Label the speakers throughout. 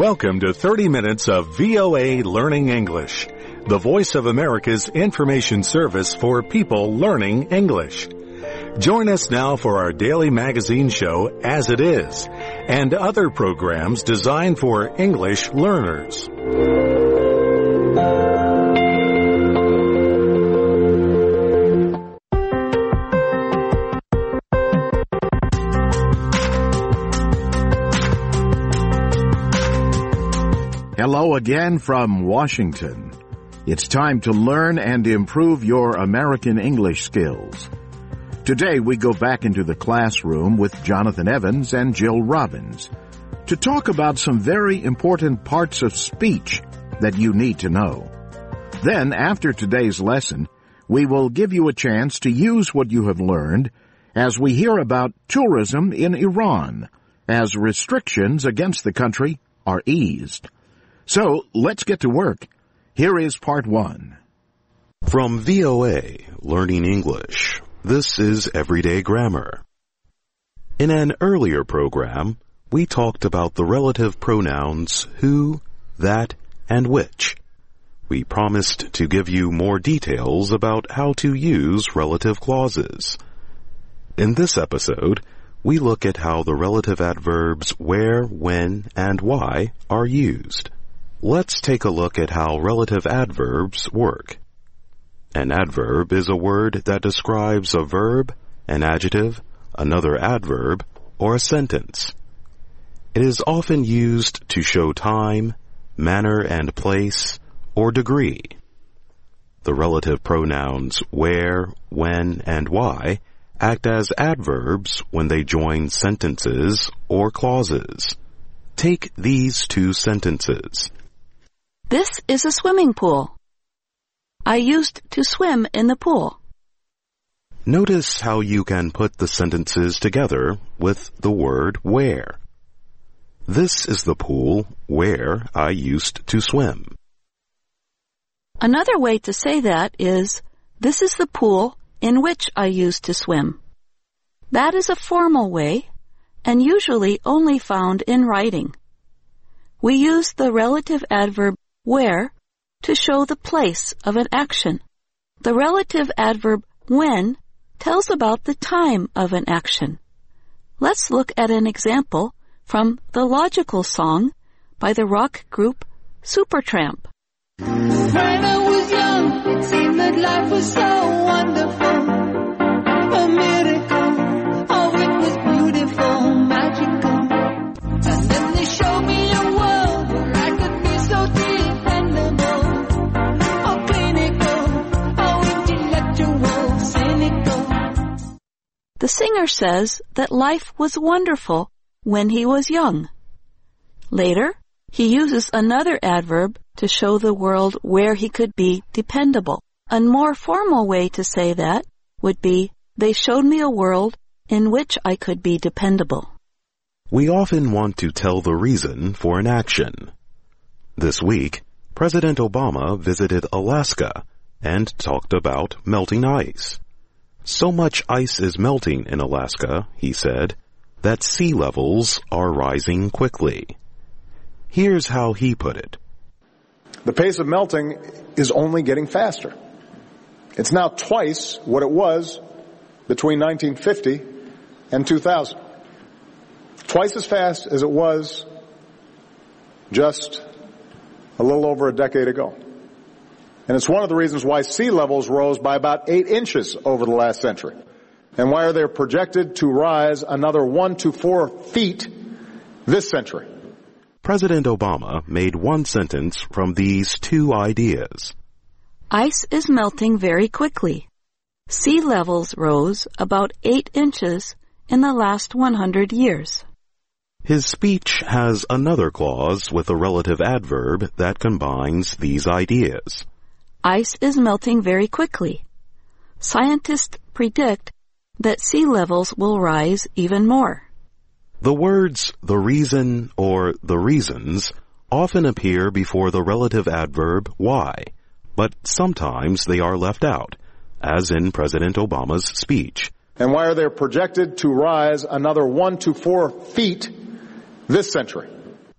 Speaker 1: Welcome to 30 minutes of VOA Learning English, the Voice of America's information service for people learning English. Join us now for our daily magazine show, As It Is, and other programs designed for English learners.
Speaker 2: Hello again from Washington. It's time to learn and improve your American English skills. Today we go back into the classroom with Jonathan Evans and Jill Robbins to talk about some very important parts of speech that you need to know. Then, after today's lesson, we will give you a chance to use what you have learned as we hear about tourism in Iran as restrictions against the country are eased. So, let's get to work. Here is part one.
Speaker 3: From VOA Learning English, this is Everyday Grammar. In an earlier program, we talked about the relative pronouns who, that, and which. We promised to give you more details about how to use relative clauses. In this episode, we look at how the relative adverbs where, when, and why are used. Let's take a look at how relative adverbs work. An adverb is a word that describes a verb, an adjective, another adverb, or a sentence. It is often used to show time, manner and place, or degree. The relative pronouns where, when, and why act as adverbs when they join sentences or clauses. Take these two sentences.
Speaker 4: This is a swimming pool. I used to swim in the pool.
Speaker 3: Notice how you can put the sentences together with the word where. This is the pool where I used to swim.
Speaker 4: Another way to say that is, this is the pool in which I used to swim. That is a formal way, and usually only found in writing. We use the relative adverb where to show the place of an action. The relative adverb when tells about the time of an action. Let's look at an example from the Logical Song by the rock group Supertramp.
Speaker 5: When I was young, it seemed that life was so wonderful. A miracle, oh it was beautiful, magical. And then they showed me a world where I could be so dependable. Oh clinical, oh intellectual, cynical.
Speaker 4: The singer says that life was wonderful when he was young. Later, he uses another adverb to show the world where he could be dependable. A more formal way to say that would be, they showed me a world in which I could be dependable.
Speaker 3: We often want to tell the reason for an action. This week, President Obama visited Alaska and talked about melting ice. So much ice is melting in Alaska, he said, that sea levels are rising quickly. Here's how he put it.
Speaker 6: The pace of melting is only getting faster. It's now twice what it was between 1950 and 2000. Twice as fast as it was just a little over a decade ago. And it's one of the reasons why sea levels rose by about 8 inches over the last century. And why they're projected to rise another 1 to 4 feet this century.
Speaker 3: President Obama made one sentence from these two ideas.
Speaker 4: Ice is melting very quickly. Sea levels rose about 8 inches in the last 100 years.
Speaker 3: His speech has another clause with a relative adverb that combines these ideas.
Speaker 4: Ice is melting very quickly. Scientists predict that sea levels will rise even more.
Speaker 3: The words the reason or the reasons often appear before the relative adverb why, but sometimes they are left out, as in President Obama's speech.
Speaker 6: And why are they projected to rise another 1 to 4 feet this century?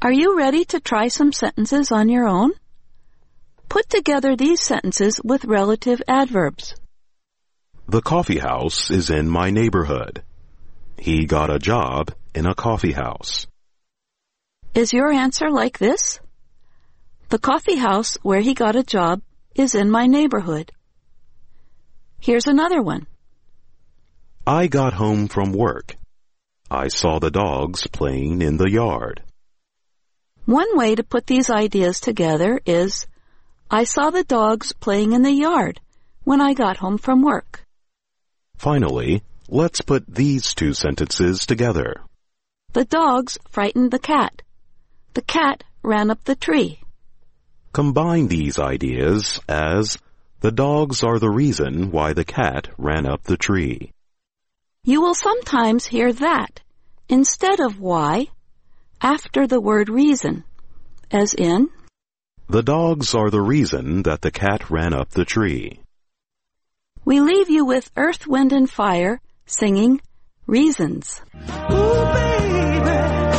Speaker 4: Are you ready to try some sentences on your own? Put together these sentences with relative adverbs.
Speaker 3: The coffee house is in my neighborhood. He got a job in a coffee house.
Speaker 4: Is your answer like this? The coffee house where he got a job is in my neighborhood. Here's another one.
Speaker 3: I got home from work. I saw the dogs playing in the yard.
Speaker 4: One way to put these ideas together is, I saw the dogs playing in the yard when I got home from work.
Speaker 3: Finally, let's put these two sentences together.
Speaker 4: The dogs frightened the cat. The cat ran up the tree.
Speaker 3: Combine these ideas as, the dogs are the reason why the cat ran up the tree.
Speaker 4: You will sometimes hear that instead of why after the word reason, as in,
Speaker 3: the dogs are the reason that the cat ran up the tree.
Speaker 5: We leave you with Earth, Wind, and Fire singing Reasons.
Speaker 7: Ooh, baby,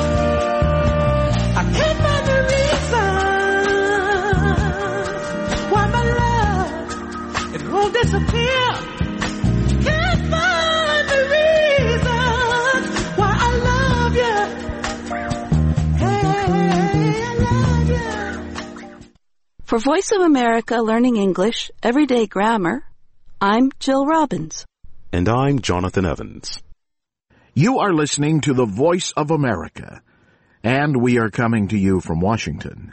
Speaker 7: I can't find the reason why my love, it won't disappear. Can't find the reason why I love you. Hey, I love you.
Speaker 4: For Voice of America Learning English Everyday Grammar, I'm Jill Robbins.
Speaker 3: And I'm Jonathan Evans.
Speaker 2: You are listening to the Voice of America, and we are coming to you from Washington.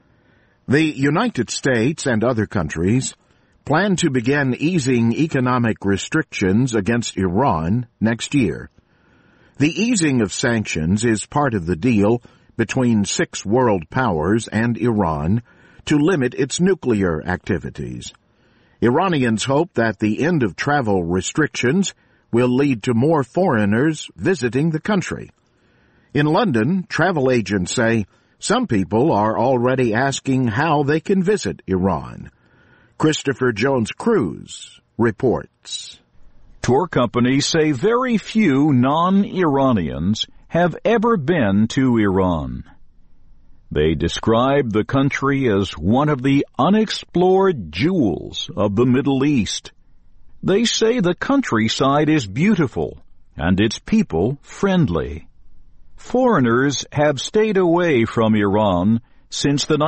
Speaker 2: The United States and other countries plan to begin easing economic restrictions against Iran next year. The easing of sanctions is part of the deal between 6 world powers and Iran to limit its nuclear activities. Iranians hope that the end of travel restrictions will lead to more foreigners visiting the country. In London, travel agents say some people are already asking how they can visit Iran. Christopher Jones-Cruz reports.
Speaker 8: Tour companies say very few non-Iranians have ever been to Iran. They describe the country as one of the unexplored jewels of the Middle East. They say the countryside is beautiful and its people friendly. Foreigners have stayed away from Iran since the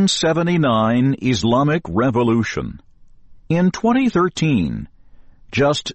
Speaker 8: 1979 Islamic Revolution. In 2013, just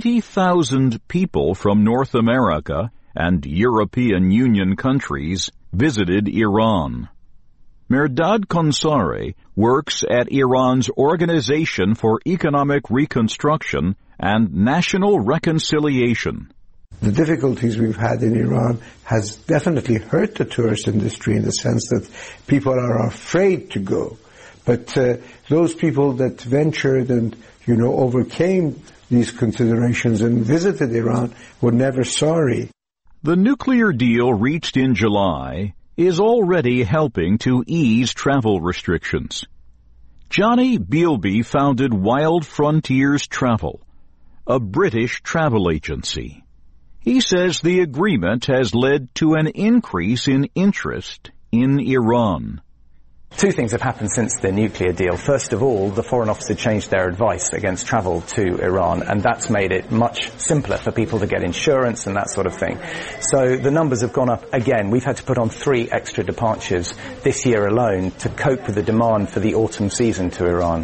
Speaker 8: 90,000 people from North America and European Union countries visited Iran. Mehrdad Konsari works at Iran's Organization for Economic Reconstruction and National Reconciliation.
Speaker 9: The difficulties we've had in Iran has definitely hurt the tourist industry in the sense that people are afraid to go. But those people that ventured and, overcame these considerations and visited Iran were never sorry.
Speaker 8: The nuclear deal reached in July is already helping to ease travel restrictions. Johnny Bealby founded Wild Frontiers Travel, a British travel agency. He says the agreement has led to an increase in interest in Iran.
Speaker 10: 2 things have happened since the nuclear deal. First of all, the Foreign Office had changed their advice against travel to Iran, and that's made it much simpler for people to get insurance and that sort of thing. So the numbers have gone up again. We've had to put on 3 extra departures this year alone to cope with the demand for the autumn season to Iran.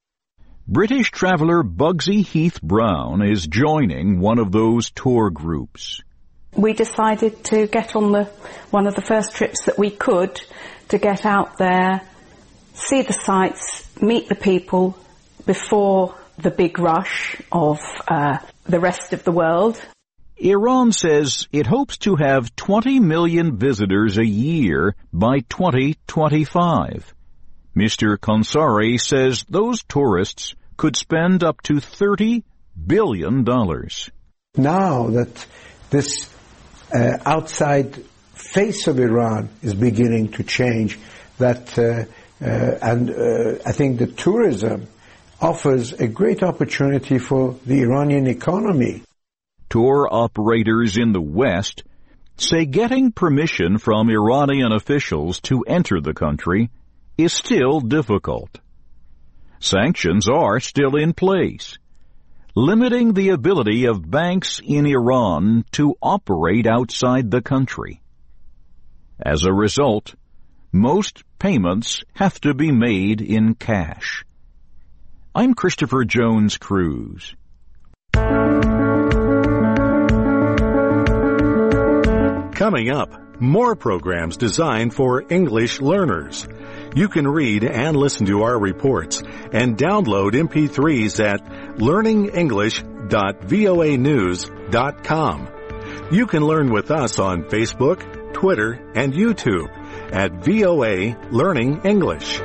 Speaker 8: British traveller Bugsy Heath Brown is joining one of those tour groups.
Speaker 11: We decided to get on one of the first trips that we could to get out there, see the sights, meet the people before the big rush of the rest of the world.
Speaker 8: Iran says it hopes to have 20 million visitors a year by 2025. Mr. Konsari says those tourists could spend up to $30 billion.
Speaker 9: Now that this outside face of Iran is beginning to change, and I think that tourism offers a great opportunity for the Iranian economy.
Speaker 8: Tour operators in the West say getting permission from Iranian officials to enter the country is still difficult. Sanctions are still in place, limiting the ability of banks in Iran to operate outside the country. As a result, most payments have to be made in cash. I'm Christopher Jones Cruz.
Speaker 1: Coming up, more programs designed for English learners. You can read and listen to our reports and download MP3s at learningenglish.voanews.com. You can learn with us on Facebook, Twitter, and YouTube at VOA Learning English.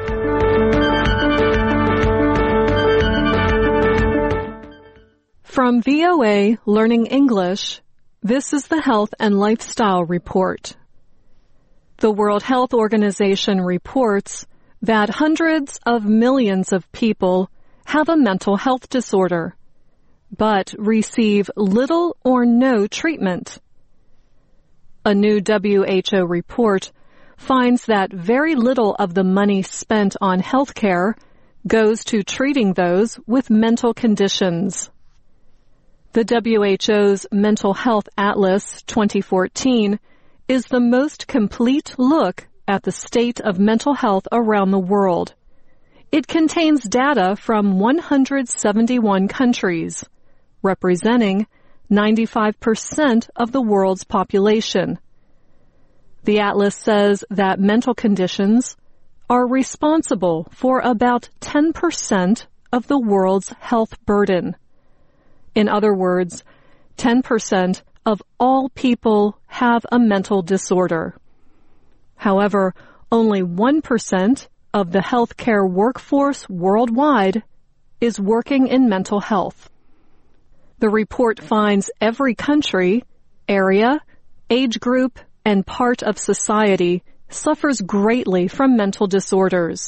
Speaker 12: From VOA Learning English, this is the Health and Lifestyle Report. The World Health Organization reports that hundreds of millions of people have a mental health disorder, but receive little or no treatment. A new WHO report finds that very little of the money spent on health care goes to treating those with mental conditions. The WHO's Mental Health Atlas 2014 is the most complete look at the state of mental health around the world. It contains data from 171 countries, representing 95% of the world's population. The atlas says that mental conditions are responsible for about 10% of the world's health burden. In other words, 10% of all people have a mental disorder. However, only 1% of the healthcare workforce worldwide is working in mental health. The report finds every country, area, age group, and part of society suffers greatly from mental disorders.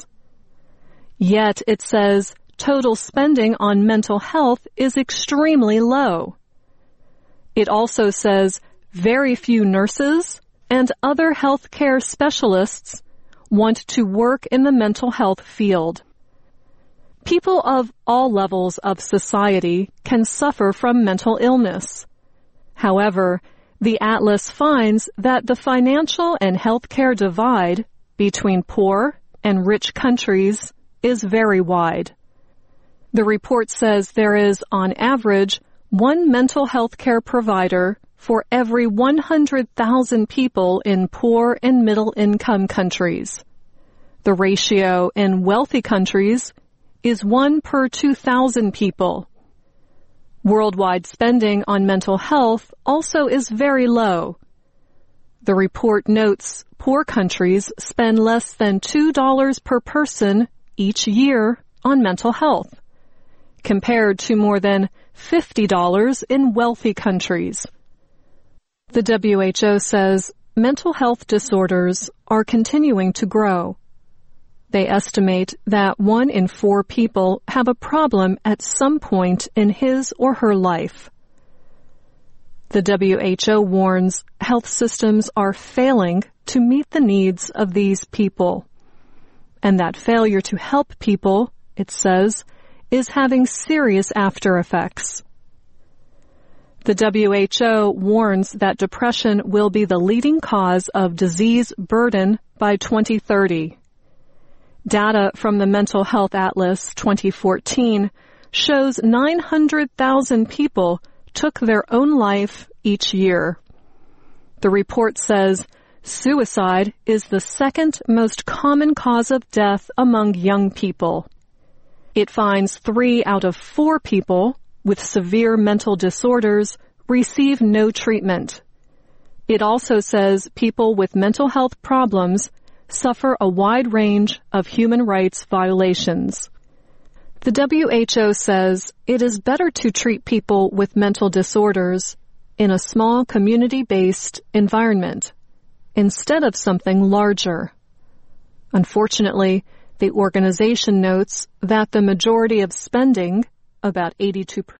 Speaker 12: Yet it says total spending on mental health is extremely low. It also says very few nurses and other healthcare specialists want to work in the mental health field. People of all levels of society can suffer from mental illness. However, the atlas finds that the financial and healthcare divide between poor and rich countries is very wide. The report says there is, on average, one mental health care provider for every 100,000 people in poor and middle-income countries. The ratio in wealthy countries is 1 per 2,000 people. Worldwide spending on mental health also is very low. The report notes poor countries spend less than $2 per person each year on mental health, compared to more than $50 in wealthy countries. The WHO says mental health disorders are continuing to grow. They estimate that 1 in 4 people have a problem at some point in his or her life. The WHO warns health systems are failing to meet the needs of these people, and that failure to help people, it says, is having serious after effects. The WHO warns that depression will be the leading cause of disease burden by 2030. Data from the Mental Health Atlas 2014 shows 900,000 people took their own life each year. The report says suicide is the second most common cause of death among young people. It finds 3 out of 4 people with severe mental disorders receive no treatment. It also says people with mental health problems suffer a wide range of human rights violations. The WHO says it is better to treat people with mental disorders in a small community-based environment instead of something larger. Unfortunately, the organization notes that the majority of spending, about 82%,